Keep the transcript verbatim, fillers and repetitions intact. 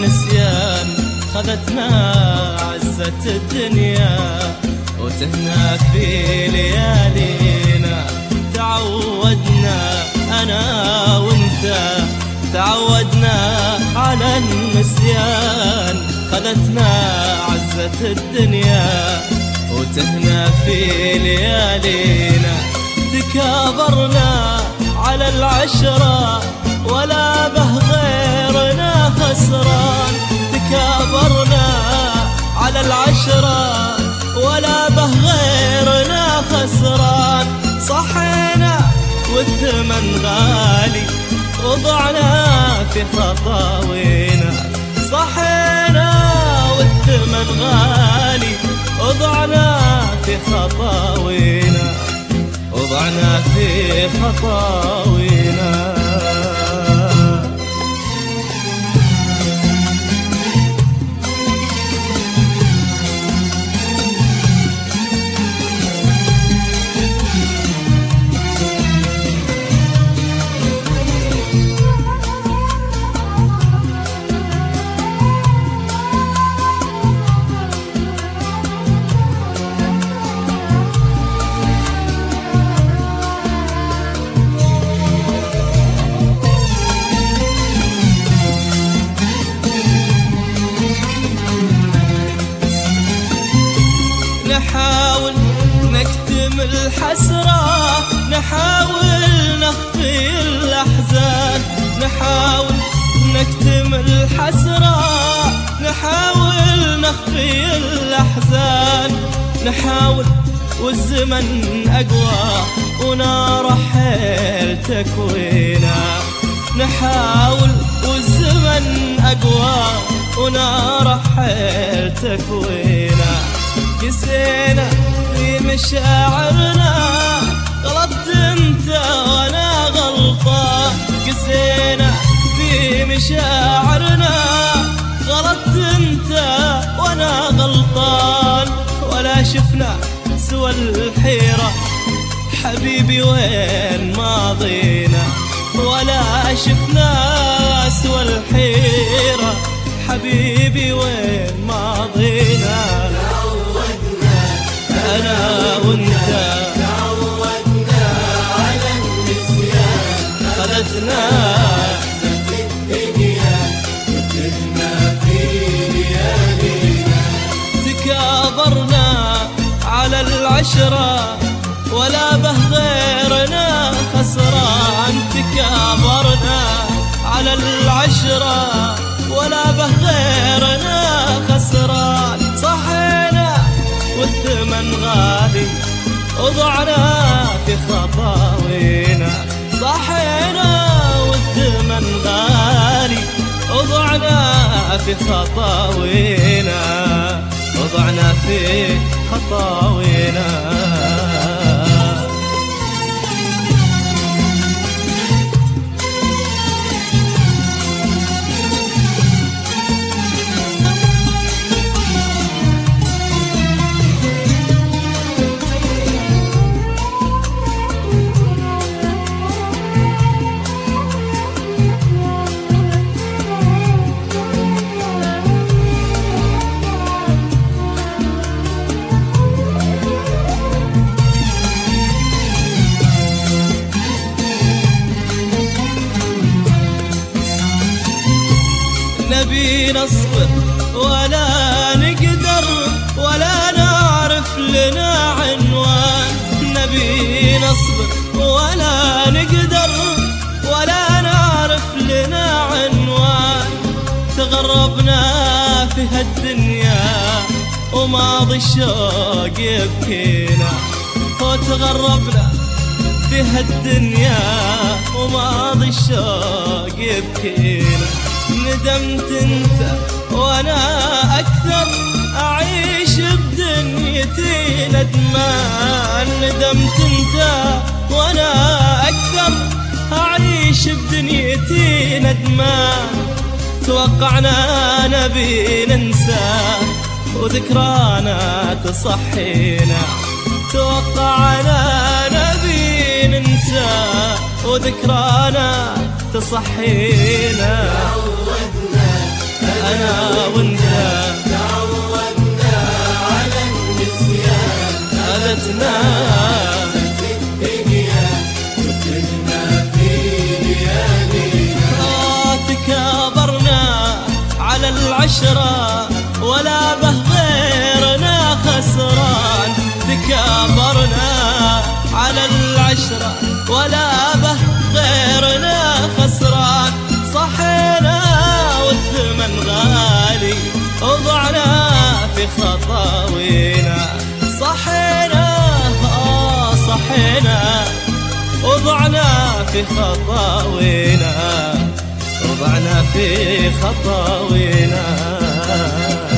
النسيان خذتنا عزة الدنيا، وتهنا في ليالينا. تعودنا أنا وانت تعودنا على النسيان خذتنا عزة الدنيا، وتهنا في ليالينا. تكابرنا على العشرة ولا به غيرنا خسران. تكابرنا على العشرة ولا به غيرنا خسران. صحينا والثمن غالي وضعنا في خطاوينا. صحينا والثمن غالي وضعنا في خطاوينا، وضعنا في خطاوينا. نحاول نكتم الحسرة، نحاول نخفي الأحزان. نحاول نكتم الحسرة، نحاول نخفي الأحزان. نحاول والزمن أقوى ونار حيل تكوينا. نحاول والزمن أقوى ونار حيل تكوينا. قسينا في مشاعرنا غلطت انت وانا غلطان. قسينا في مشاعرنا غلطت انت وانا غلطان. ولا شفنا سوى الحيرة حبيبي وين ماضينا. ولا شفنا سوى الحيرة حبيبي وين ماضينا. أنا وانت تعودنا على النسيان خذتنا عزة الدنيا، وتهنا في ليالينا. تكابرنا على العشرة ولا به غيرنا خسران. تكابرنا على العشرة ولا به غيرنا خسران. صحينا والثمن غالي وضعنا في خطاوينا. صحينا والثمن غالي وضعنا في خطاوينا، وضعنا في خطاوينا. نبي نصبر ولا نقدر ولا نعرف لنا عنوان. نبي نصبر ولا نقدر ولا نعرف لنا عنوان. تغربنا في هالدنيا وماضي الشوق يبكينا. وتغربنا في هالدنيا وماضي الشوق يبكينا. ندمت انت وانا اكثر اعيش بدنيتي ندمان. ندمت انت وانا اكثر اعيش بدنيتي ندمان. توقعنا نبي ننسى وذكرانا تصحينا. توقعنا نبي ننسى وذكرانا تصحينا. تعودنا أنا وانت تعودنا على النسيان، خذتنا الدنيا وكلنا في ليالينا. تكابرنا على العشرة ولا به غيرنا خسران، تكابرنا على العشرة ولا به غيرنا خسران. صحينا والثمن غالي وضعنا في خطاوينا، صحينا آه صحينا وضعنا في خطاوينا، وضعنا في خطاوينا.